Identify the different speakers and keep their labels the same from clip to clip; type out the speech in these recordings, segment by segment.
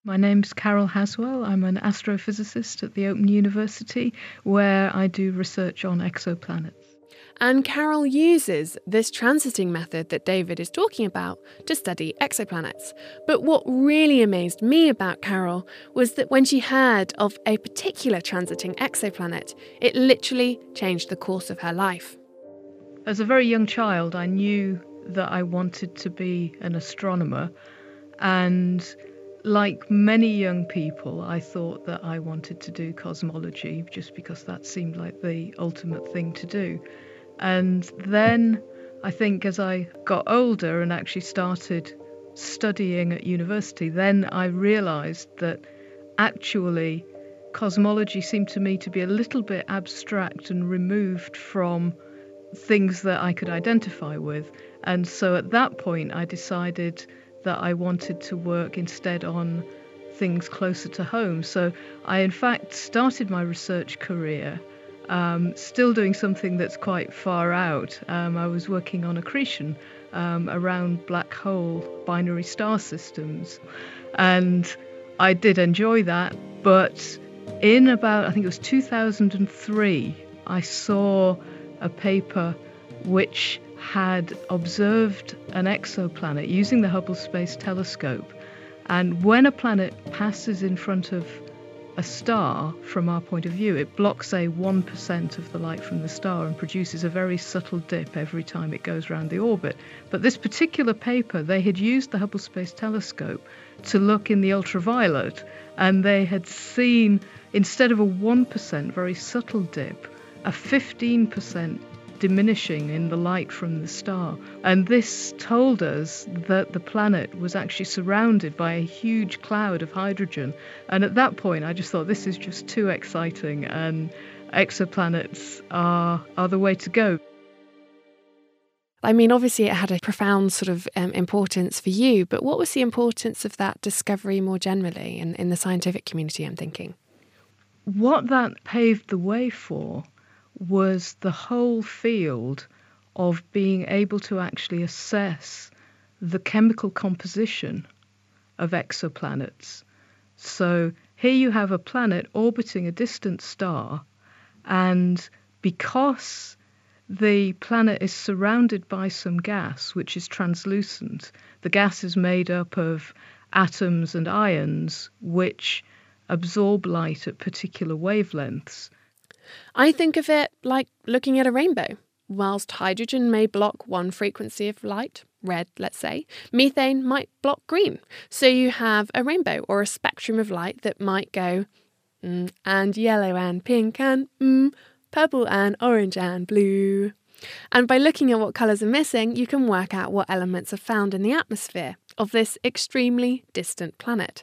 Speaker 1: My name's Carol Haswell. I'm an astrophysicist at the Open University where I do research on exoplanets.
Speaker 2: And Carol uses this transiting method that David is talking about to study exoplanets. But what really amazed me about Carol was that when she heard of a particular transiting exoplanet, it literally changed the course of her life.
Speaker 1: As a very young child, I knew that I wanted to be an astronomer, and like many young people, I thought that I wanted to do cosmology just because that seemed like the ultimate thing to do. And then I think as I got older and actually started studying at university, then I realised that actually cosmology seemed to me to be a little bit abstract and removed from things that I could identify with. And so at that point I decided that I wanted to work instead on things closer to home. So I in fact started my research career still doing something that's quite far out. I was working on accretion around black hole binary star systems, and I did enjoy that. But in about, I think it was 2003, I saw a paper which had observed an exoplanet using the Hubble Space Telescope. And when a planet passes in front of a star, from our point of view, it blocks, say, 1% of the light from the star and produces a very subtle dip every time it goes around the orbit. But this particular paper, they had used the Hubble Space Telescope to look in the ultraviolet, and they had seen, instead of a 1% very subtle dip, a 15% diminishing in the light from the star. And this told us that the planet was actually surrounded by a huge cloud of hydrogen. And at that point, I just thought, this is just too exciting, and exoplanets are the way to go.
Speaker 2: I mean, obviously it had a profound sort of importance for you, but what was the importance of that discovery more generally in the scientific community, I'm thinking?
Speaker 1: What that paved the way for was the whole field of being able to actually assess the chemical composition of exoplanets. So here you have a planet orbiting a distant star, and because the planet is surrounded by some gas which is translucent, the gas is made up of atoms and ions which absorb light at particular wavelengths.
Speaker 2: I think of it like looking at a rainbow. Whilst hydrogen may block one frequency of light, red, let's say, methane might block green. So you have a rainbow or a spectrum of light that might go and yellow and pink and purple and orange and blue. And by looking at what colours are missing, you can work out what elements are found in the atmosphere of this extremely distant planet.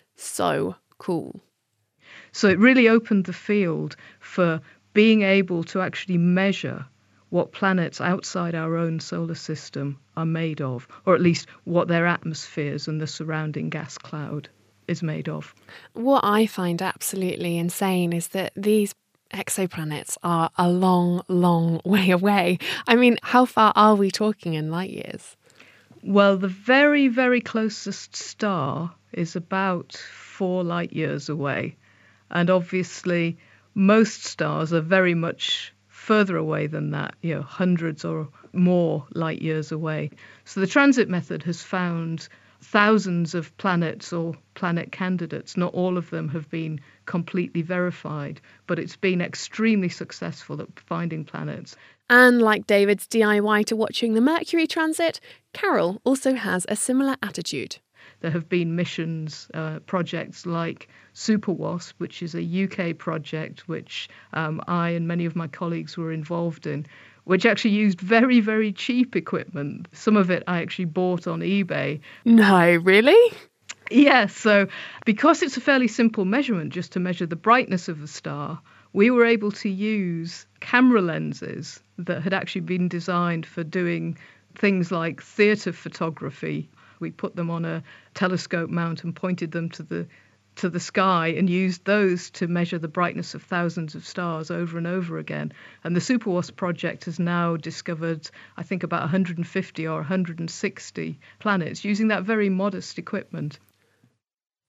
Speaker 2: So cool.
Speaker 1: So it really opened the field for being able to actually measure what planets outside our own solar system are made of, or at least what their atmospheres and the surrounding gas cloud is made of.
Speaker 2: What I find absolutely insane is that these exoplanets are a long, long way away. I mean, how far are we talking in light years?
Speaker 1: Well, the very, very closest star is about 4 light years away. And obviously, most stars are very much further away than that, hundreds or more light years away. So the transit method has found thousands of planets or planet candidates. Not all of them have been completely verified, but it's been extremely successful at finding planets.
Speaker 2: And like David's DIY to watching the Mercury transit, Carol also has a similar attitude.
Speaker 1: There have been missions, projects like SuperWASP, which is a UK project which I and many of my colleagues were involved in, which actually used very, very cheap equipment. Some of it I actually bought on eBay.
Speaker 2: No, really?
Speaker 1: Yeah, so because it's a fairly simple measurement, just to measure the brightness of the star, we were able to use camera lenses that had actually been designed for doing things like theatre photography. We put them on a telescope mount and pointed them to the sky and used those to measure the brightness of thousands of stars over and over again. And the SuperWASP project has now discovered, I think, about 150 or 160 planets using that very modest equipment.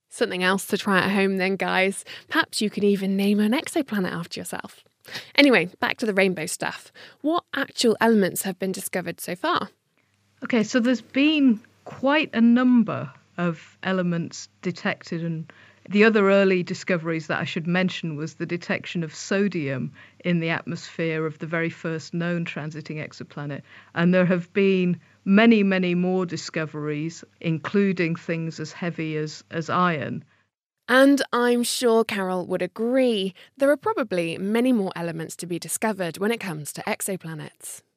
Speaker 2: Something else to try at home then, guys. Perhaps you could even name an exoplanet after yourself. Anyway, back to the rainbow stuff. What actual elements have been discovered so far?
Speaker 1: Okay, so there's been quite a number of elements detected, and the other early discoveries that I should mention was the detection of sodium in the atmosphere of the very first known transiting exoplanet. And there have been many, many more discoveries, including things as heavy as iron.
Speaker 2: And I'm sure Carol would agree. There are probably many more elements to be discovered when it comes to exoplanets.